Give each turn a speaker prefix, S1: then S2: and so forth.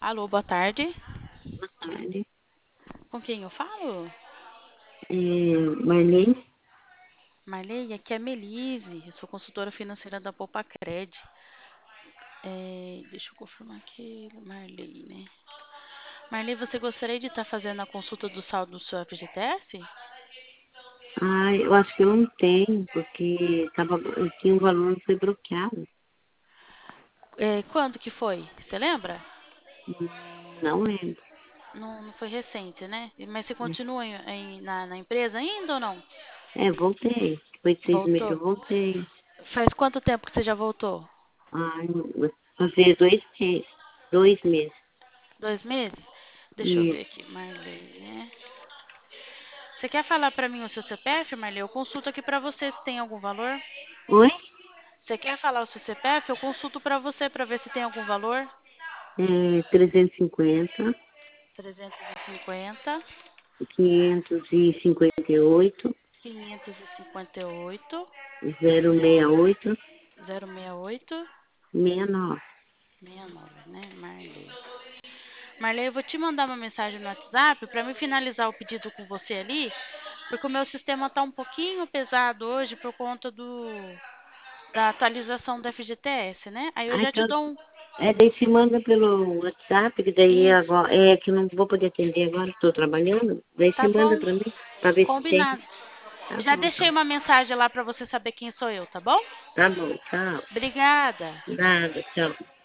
S1: Alô, boa tarde.
S2: Boa tarde.
S1: Com quem eu falo?
S2: Marlene?
S1: Marley, aqui é a Melise. Eu sou consultora financeira da Popacred. Deixa eu confirmar aqui, Marley, né? Marley, você gostaria de estar fazendo a consulta do saldo do seu FGTS?
S2: Eu acho que eu não tenho, porque eu tinha um valor, não foi bloqueado.
S1: Quando que foi? Você lembra?
S2: Não lembro.
S1: Não foi recente, né? Mas você continua na empresa ainda ou não?
S2: Voltei. Depois de 6 meses
S1: Voltou?
S2: eu voltei.
S1: Faz quanto tempo que você já voltou?
S2: Vai fazer 2 meses. 2 meses.
S1: 2 meses? Deixa eu ver
S2: Isso.
S1: aqui, Marley, né? Você quer falar para mim o seu CPF, Marley? Eu consulto aqui para você se tem algum valor.
S2: Oi?
S1: Você quer falar o seu CPF? Eu consulto para você para ver se tem algum valor.
S2: 350,
S1: 350,
S2: 558,
S1: 558,
S2: 068,
S1: 068,
S2: 69.
S1: 69, né, Marley? Marley, eu vou te mandar uma mensagem no WhatsApp para me finalizar o pedido com você ali, porque o meu sistema está um pouquinho pesado hoje por conta da atualização do FGTS, né? Aí eu já te
S2: Então,
S1: dou um.
S2: daí se manda pelo WhatsApp, que daí
S1: Isso,
S2: agora, que eu não vou poder atender agora, estou trabalhando. Daí
S1: tá
S2: você manda
S1: bom,
S2: para mim, para ver se tem.
S1: combinado.
S2: Tá
S1: Já
S2: bom,
S1: deixei
S2: então.
S1: uma mensagem lá para você saber quem sou eu, tá bom?
S2: Tá bom, tchau.
S1: Obrigada.
S2: Nada, tchau.